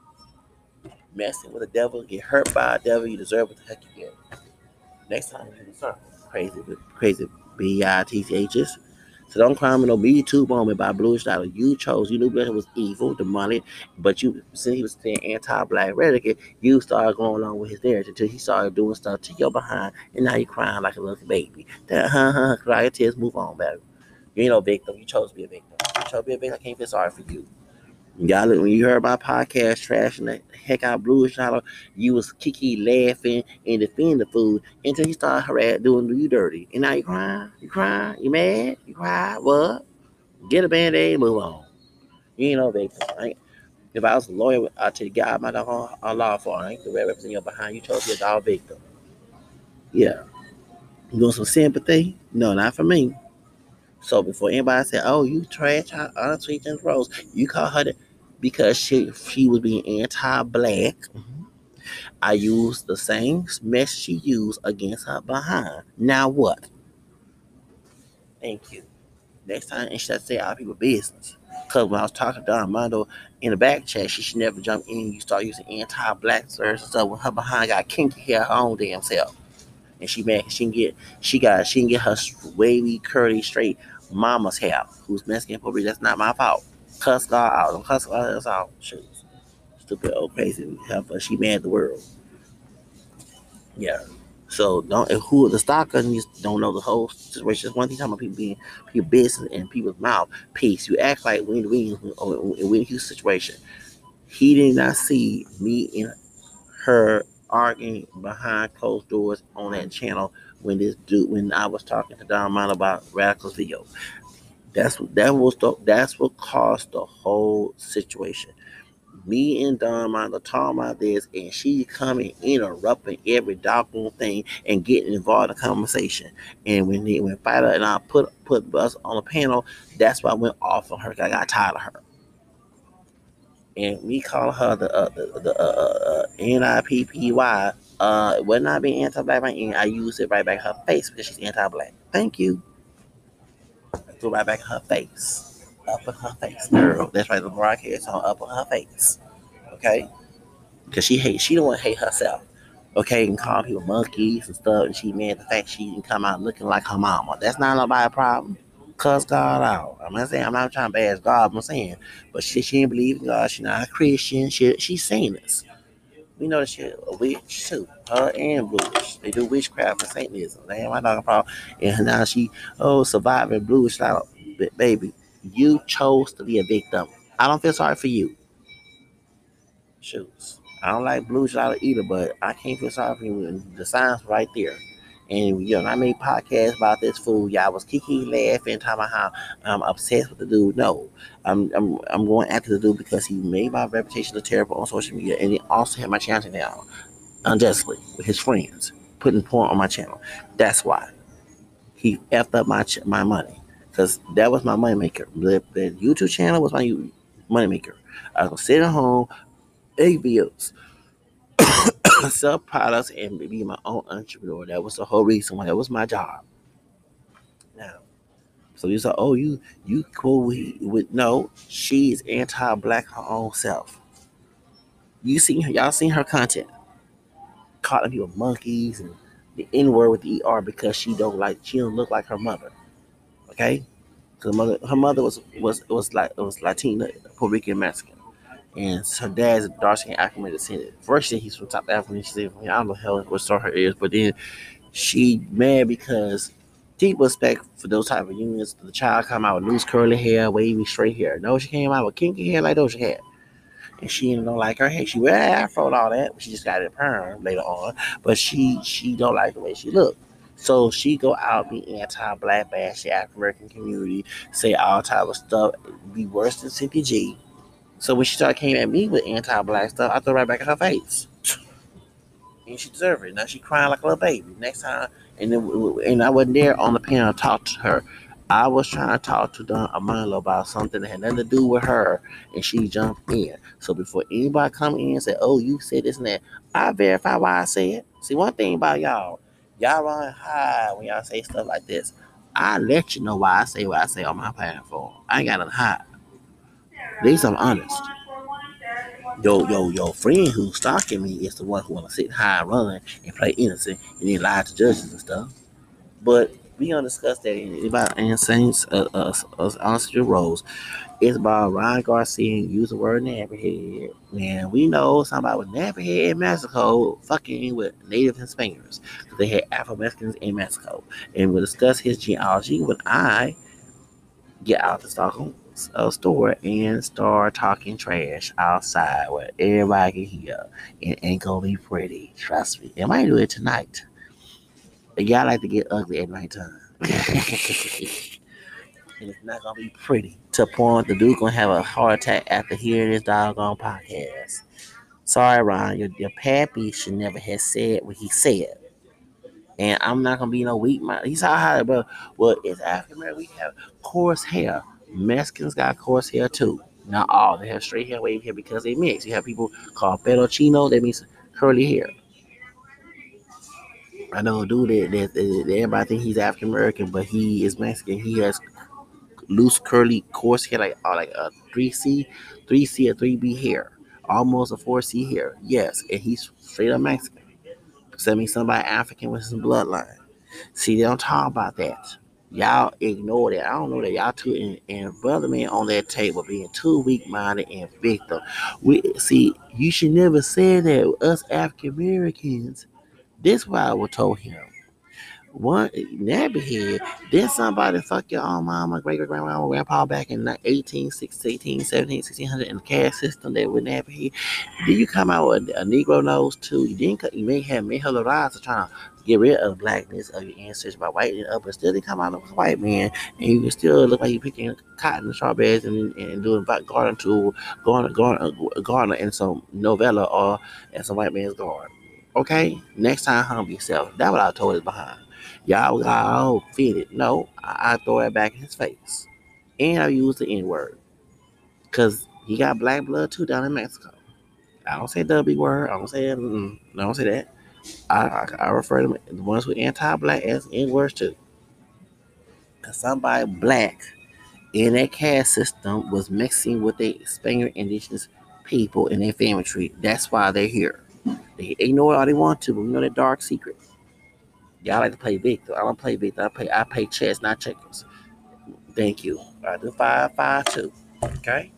Messing with the devil, get hurt by a devil, you deserve what the heck you get. Next time you do something crazy BITHs. So don't climb in no Me Too moment by Bluish Dollar. You chose, you knew Bluish was evil, demonic, but you, since he was saying anti-black rhetoric, you started going along with his narrative until he started doing stuff to your behind, and now you crying like a little baby. Cry your tears, move on, baby. You ain't no victim. You chose to be a victim. You chose to be a victim. I can't feel sorry for you. Y'all, when you heard my podcast trashing the heck out Bluish Dollar, you was kiki laughing and defending the food until he started doing you dirty. And now you crying? You crying? You mad? You cry? What? Get a band-aid and move on. You ain't no victim. If I was a lawyer, I'd take God my dog on law for I ain't the represent you behind. You chose to be a dog victim. Yeah. You want some sympathy? No, not for me. So before anybody said, "Oh, you trash," Sweet and Rose, you call her that because she was being anti-black. I used the same message she used against her behind. Now what? Thank you. Next time, and should say our people business. Because when I was talking to Armando in the back chat, she should never jump in. You start using anti-black slurs and stuff when her behind got kinky hair her own damn self. And she mad she can get her wavy, curly, straight mama's hair, who's Mexican Puerto Rican. That's not my fault. Cuss God out. Don't cuss God else out. Shoot. Stupid old crazy heifer. She mad the world. Yeah. So don't who the stalker and you don't know the whole situation. One thing talking about people being people business and people's mouth. Peace. You act like Whitney Houston situation. He did not see me and her arguing behind closed doors on that channel when I was talking to Don Mount about Radical's video. That's what caused the whole situation. Me and Don Mount talking about this, and she coming interrupting every doggone thing and getting involved in the conversation. And when Fighter and I put us on the panel, that's why I went off on her. I got tired of her. And me calling her the NIPPY, when not being anti-black, I use it right back in her face because she's anti-black. Thank you. I threw right back in her face. Up in her face, girl. That's right, the broadcast on up in her face. Okay? Because she don't want to hate herself. Okay, and call people monkeys and stuff, and she mad the fact she didn't come out looking like her mama. That's not nobody's problem. Cuss God out. I'm not saying I'm not trying to bash God. I'm saying, but she didn't believe in God. She's not a Christian. She's seen this. We know that she's a witch too. Her and Bluish. They do witchcraft and Satanism. They ain't my dog problem. And now she surviving Bluish out. Baby, you chose to be a victim. I don't feel sorry for you. Shoots. I don't like Bluish out either, but I can't feel sorry for you. The signs right there. And I made podcasts about this fool. Y'all was kiki laughing, talking about how I'm obsessed with the dude. No, I'm going after the dude because he made my reputation look terrible on social media, and he also had my channel down unjustly with his friends, putting porn on my channel. That's why he effed up my money, because that was my money maker. The YouTube channel was my money maker. I was gonna sit at home, make videos, sell products, and be my own entrepreneur. That was the whole reason why that was my job. Now, So you say, oh, you cool with no, she's anti-black her own self. Y'all seen her content, calling people monkeys and the N word with the ER because she don't look like her mother. Okay, because her mother was Latina, Puerto Rican, Mexican, and her dad's dark skinned African descendant. First, he's from South Africa. She said, I don't know hell what star her is, but then she mad because deep respect for those type of unions. The child come out with loose curly hair, wavy straight hair. No, she came out with kinky hair like Doja Cat. And she don't like her hair. She wear an afro and all that, but she just got it perm later on. But she don't like the way she look. So she go out be anti-black, bash the African American community, say all type of stuff, be worse than CPG. So when she started came at me with anti-black stuff, I threw right back in her face. And she deserved it. Now she crying like a little baby. Next time, and I wasn't there on the panel to talk to her. I was trying to talk to Don Amalo about something that had nothing to do with her, and she jumped in. So before anybody come in and say, "Oh, you said this and that," I verify why I say it. See, one thing about y'all run high when y'all say stuff like this. I let you know why I say what I say on my platform. I ain't got nothing to hide. At least I'm honest. Your friend who's stalking me is the one who wanna sit high and run and play innocent and then lie to judges and stuff. But we gonna discuss that about insane answer roles. It's about Ryan Garcia and use the word nappyhead. Man, we know somebody with nappyhead in Mexico fucking with native Hispanics. They had Afro Mexicans in Mexico. And we'll discuss his genealogy when I get out the Stockholm store and start talking trash outside where everybody can hear. It ain't gonna be pretty. Trust me. I might do it tonight. Y'all like to get ugly at nighttime. And it's not gonna be pretty. To a point the dude gonna have a heart attack after hearing this doggone podcast. Sorry, Ron, your pappy should never have said what he said. And I'm not gonna be no weak man. He saw how, but well, it's African American. We have coarse hair. Mexicans got coarse hair too. Not all. They have straight hair, wavy hair because they mix. You have people called pelo chino. That means curly hair. I know a dude that everybody think he's African American, but he is Mexican. He has loose, curly, coarse hair, like a 3C or 3B hair, almost a 4C hair. Yes, and he's straight up Mexican. So that means somebody African with some bloodline. See, they don't talk about that. Y'all ignore that. I don't know that y'all too and brother man on that table being too weak minded and victim. We see you should never say that us African Americans. This why I was told him. One nappy head, then somebody fuck your own mama, great great grandma, grandpa back in 18, 16, 17, 1600 in the caste system that with nappy head. Then you come out with a Negro nose too. You may have made her rise to trying to get rid of the blackness of your ancestors by whitening up, but still they come out as a white man, and you can still look like you picking cotton and strawberries and doing garden tool, garden and some novella or and some white man's garden. Okay, next time humble yourself. That's what I told his behind. Y'all got all fitted. No, I throw it back in his face. And I use the N word. Because he got black blood too down in Mexico. I don't say W word. I don't say I don't say that. I refer to the ones with anti-black as N words too. Because somebody black in that caste system was mixing with the Spaniard indigenous people in their family tree. That's why they're here. They ignore all they want to, but we know that dark secret. Y'all like to play victim. I don't play victim. I play chess, not checkers. Thank you. I do 5-5-2. Okay.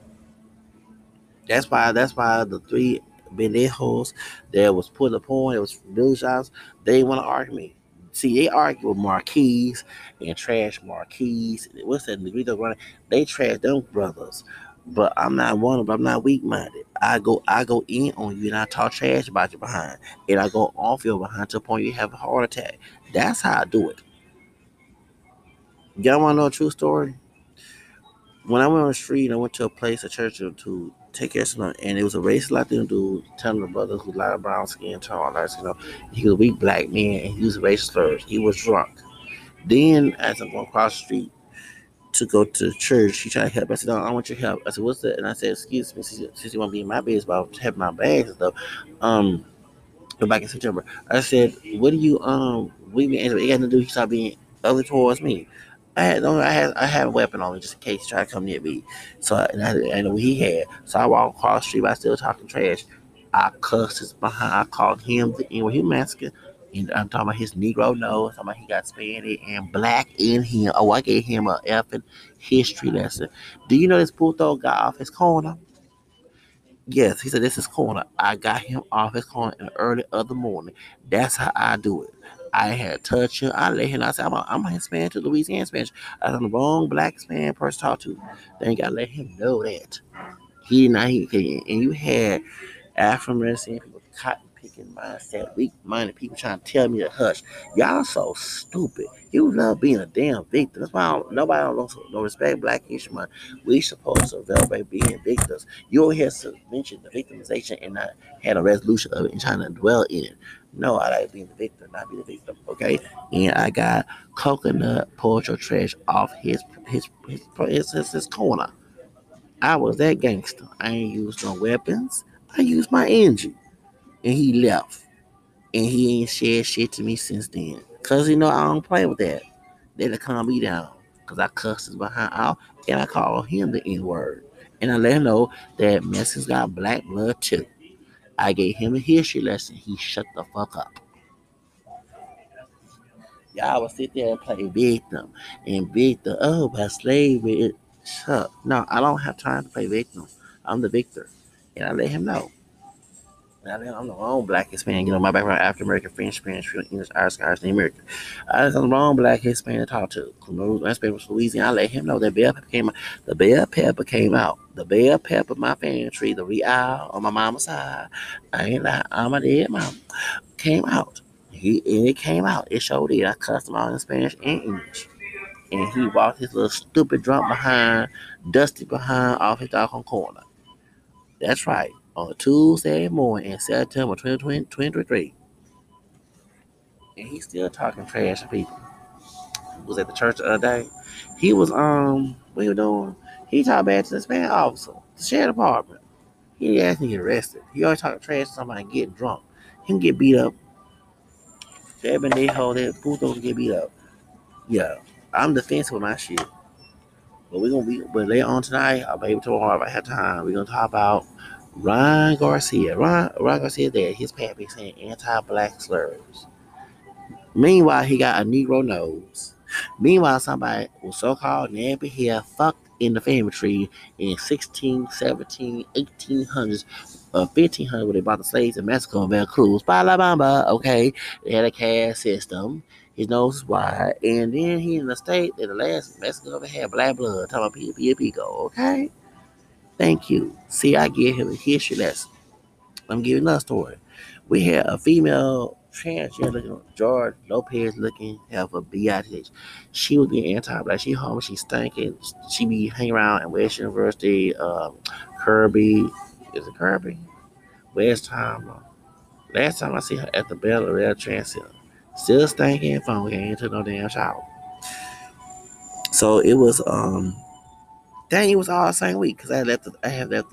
That's why the three pendejos that was put upon, it was Bill Shots, they want to argue me. See, they argue with Marquise and trash Marquise. What's that? Negrito running. They trash them brothers. But I'm not one of them. I'm not weak minded. I go in on you and I talk trash about you behind. And I go off your behind to the point you have a heart attack. That's how I do it. Y'all wanna know a true story? When I went on the street, I went to a church to take care of something, and it was a racist Latino dude telling the brothers who light brown skin, tall, light skin, he was a weak black man and he used racist slurs. He was drunk. Then, as I'm going across the street to go to church, he tried to help. I said, "No, I want your help." I said, "What's that?" And I said, "Excuse me, since you want to be in my business about helping my bags and stuff." Um, but back in September, I said, "What do you we been? It got to do." He started being ugly towards me. I had a weapon on me just in case he tried to come near me. So I know what he had. So I walked across the street, but I still talking trash. I cussed his behind. I called him the N word. He Mexican. And I'm talking about his Negro nose. I'm talking about he got Spanish and black in him. Oh, I gave him a effing history lesson. Do you know this puto got off his corner? Yes, he said this is corner. I got him off his corner in the early of the morning. That's how I do it. I had touched him. I let him. I said I'm a Hispanic to Louisiana Spanish. I was the wrong black Hispanic person to talk to. Then you gotta let him know that he not he and you had African American people cotton picking mindset, weak minded people trying to tell me to hush. Y'all so stupid. You love being a damn victim. That's why nobody don't no respect Black History Month. We supposed to celebrate being victims. You over here to mention the victimization and not had a resolution of it and trying to dwell in it. No, I like being the victim, not be the victim. Okay, and I got coconut pulled your trash off his corner. I was that gangster. I ain't used no weapons. I used my energy. And he left. And he ain't said shit to me since then. Cause you know I don't play with that. That'll calm me down. Cause I cussed his behind out and I called him the N word. And I let him know that Mexicans got black blood too. I gave him a history lesson. He shut the fuck up. Y'all would sit there and play victim and victim. Oh, but slavery. Shut up. No, I don't have time to play victim. I'm the victor. And I let him know. I'm the wrong black Hispanic. You know, my background African American, French, Spanish, English, Irish, Scottish, and American. I was the wrong black Hispanic to talk to. My Spanish was Louisiana. I let him know that bell pepper came out. The bell pepper came out. The bell pepper, my family tree, the real on my mama's side. I ain't lie. I'm a dead mom. Came out. It came out. It showed it. I cussed him out in Spanish and English. And he walked his little stupid drunk behind, dusty behind off his doggone corner. That's right. On a Tuesday morning in September 2023. And he's still talking trash to people. He was at the church the other day. He was what he was doing? He talked bad to the Spanish officer, the sheriff department. He asked me to get arrested. He always talking trash to somebody and get drunk. He can get beat up. Every day hold that puto to get beat up. Yeah. I'm defensive with my shit. But but later on tonight, or maybe tomorrow if I have time, we're gonna talk about Ron Garcia. Ron Garcia there, his pappy saying anti-black slurs. Meanwhile, he got a Negro nose. Meanwhile, somebody was so-called nappy hair fucked in the family tree in 16, 17, 1800s, 1500s when they brought the slaves in Mexico and Veracruz. Bamba, okay? They had a caste system. His nose is wide. And then he in the state that the last Mexico ever had black blood. Talking about Pico, okay? Thank you. See, I give him a history lesson. I'm giving another story. We had a female transgender looking, George Lopez looking, have a BITH. She was being anti-black. She home, she stinking. She be hanging around at West University, Kirby. Is it Kirby? West Time. Last time I see her at the Bell Rail Transit. Still stinking and funky, ain't took no damn shower. So it was dang, it was all the same week because I had left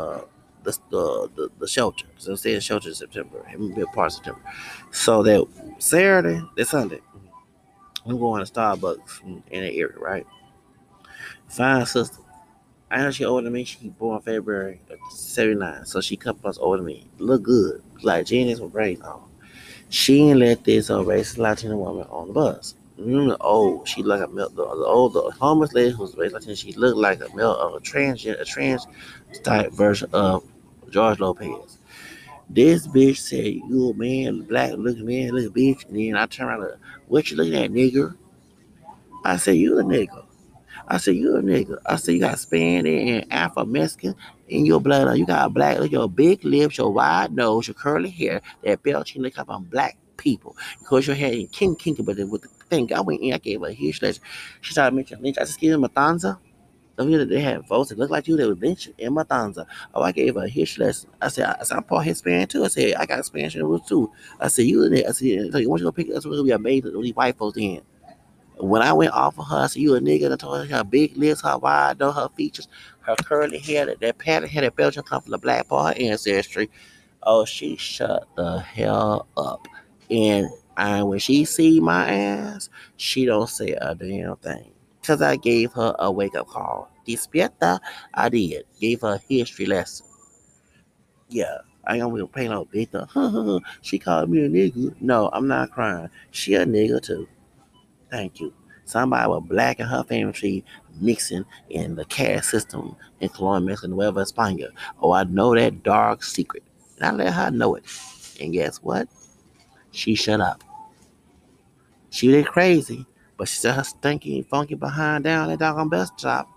the shelter. So I stayed in shelter in September. I haven't been part of September. So that Saturday, that Sunday, I'm going to Starbucks in the area, right? Fine sister. I know she older than me. She born February of '79, so she couple months older than me. Look good, like Janice with braids on. She ain't let this racist Latina woman on the bus. She like a the old homeless lady who's raised Latina. She looked like a trans type version of George Lopez. This bitch said, "You a man, black looking man, look bitch." And then I turn around, like, "What you looking at, nigger?" I said, "You a nigger." I said, "You a nigga." I said, "You got Spanish and Afro Mexican in your blood. You got black, your big lips, your wide nose, your curly hair, that belt chin look up on black people. Because your hair ain't kinky, but with the thing, I went in, I gave her a huge lesson. She started mentioning lynch. I just gave her Matanza. Don't you know they had folks that look like you that was lynch in Matanza. Oh, I gave her a huge lesson. I said, I'm part Hispanic too. I said, I got Spanish in the roots too. I said, you in there. I said, so you want you to pick us? We're going to be amazing with these white folks in. When I went off of her, I said, you a nigga, and I told her big lips, her wide nose, her features, her curly hair, that pattern hair that Belgium come from the black part of her ancestry. Oh, she shut the hell up. And when she see my ass, she don't say a damn thing. Because I gave her a wake-up call. Despierta, I did. Gave her a history lesson. Yeah, I ain't gonna pay no victim. She called me a nigga. No, I'm not crying. She a nigga too. Thank you. Somebody with black in her family tree mixing in the caste system in Colombia, Mexico, Nueva España. Oh, I know that dark secret. And I let her know it. And guess what? She shut up. She did crazy, but she set her stinky, funky behind down that doggone best shop.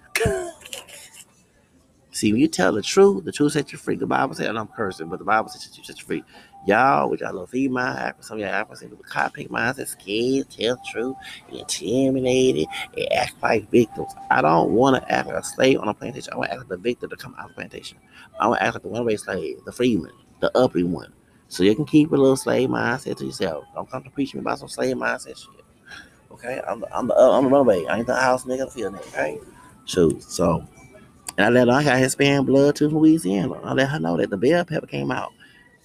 See, when you tell the truth set you free. The Bible said, and I'm cursing, but the Bible said you set you free. Y'all, with y'all little female, some of y'all Africans with the copy mindset, scared, tell the truth, intimidated, and act like victims. I don't want to act like a slave on a plantation. I want to act like the victim to come out of the plantation. I want to act like the one-way slave, the freeman, the uppity one. So you can keep a little slave mindset to yourself. Don't come to preach me about some slave mindset shit. Okay? I'm the runaway. I ain't the house nigga, the field nigga, okay? Shoot, so... And I let her, I got Hispanic blood too from Louisiana. I let her know that the bell pepper came out.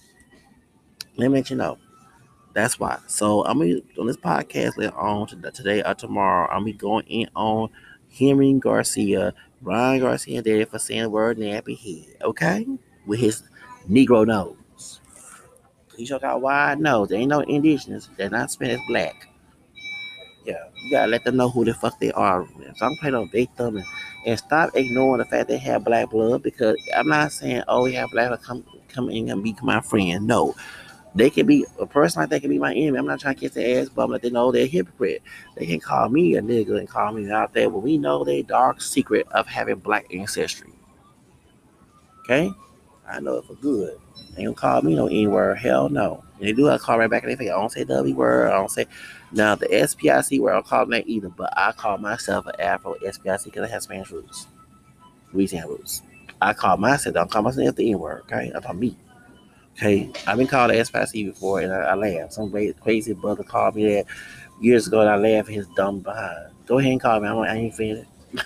Let me let you know. That's why. So I'm gonna on this podcast later on today or tomorrow. I'm gonna be going in on Henry Garcia, Ryan Garcia, daddy for saying the word nappy head. Okay, with his Negro nose. He sure got wide nose. There ain't no indigenous. They're not Spanish black. Yeah, you gotta let them know who the fuck they are. So I'm playing on victim and stop ignoring the fact they have black blood because I'm not saying we have black blood come in and become my friend. No, they can be a person like that can be my enemy. I'm not trying to kiss their ass, but I'm let them know they're a hypocrite. They can call me a nigga and call me out there, but we know their dark secret of having black ancestry. Okay, I know it for good. They don't call me no N word. Hell no. And they do, I call right back in their face. I don't say W word. I don't say. Now, the SPIC word, I don't call them that either, but I call myself an Afro SPIC because I have Spanish roots, Louisiana roots. I call myself, I don't call myself the N word, okay? I'm talking me. Okay? I've been called an SPIC before and I laugh. Some crazy brother called me that years ago and I laughed at his dumb behind. Go ahead and call me. I ain't feeling it.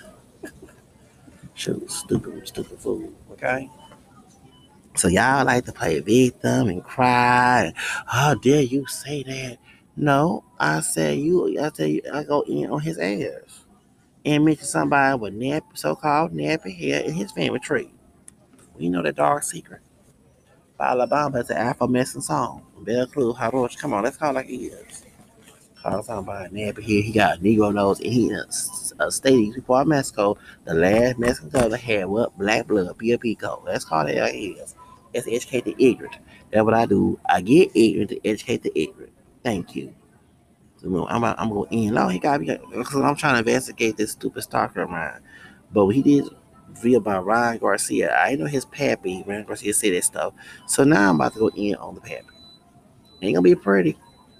Shoot, stupid fool, okay? So y'all like to play victim and cry. And, how dare you say that? No, I tell you, I go in on his ass and mention somebody with so-called nappy hair in his family tree. We know the dark secret. Alabama is an Afro Mexican song. Bell Clue, Haroch, come on, let's call it like it is. Call somebody nappy hair. He got a Negro nose and he stated before Mexico, the last Mexican color had what? Black blood, Pia Pico. Let's call it like it is. It's educate the ignorant. That's what I do. I get ignorant to educate the ignorant. Thank you. So I'm going to end. No, he got me because I'm trying to investigate this stupid stalker of mine. But what he did real about Ryan Garcia. I know his pappy. Ryan Garcia said that stuff. So now I'm about to go in on the pappy. Ain't gonna be pretty.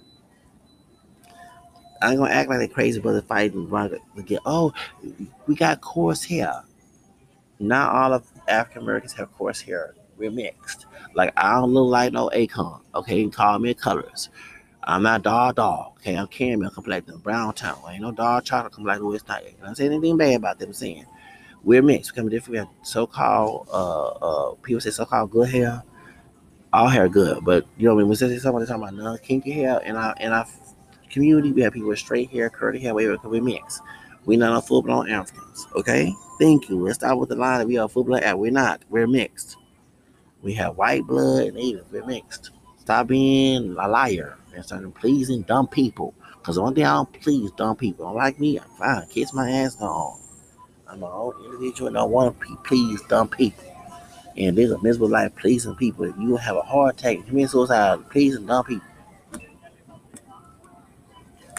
I ain't gonna act like that crazy brother fighting Ryan to get. Oh, we got coarse hair. Not all of African Americans have coarse hair. We're mixed. Like I don't look like no Akon. Okay, you can call me colors. I'm not dog. Okay, I'm caramel complexion, brown town. I ain't no dog chocolate come like Louis Knight. I'm not saying anything bad about them. I'm saying we're mixed. We come different. We have so-called people say so-called good hair. All hair good, but you know when we say somebody talking about non-kinky hair in our community, we have people with straight hair, curly hair, whatever. We mix. We not a full-blown Africans. Okay, thank you. Let's start with the line that we are full-blown. We're not. We're mixed. We have white blood and Asian. We're mixed. Stop being a liar and start pleasing dumb people. Because the one thing I don't please dumb people. Don't like me, I'm fine. Kiss my ass on. I'm my own individual and I don't want to please dumb people. And there's a miserable life pleasing people. You have a heart attack, commit suicide, pleasing dumb people.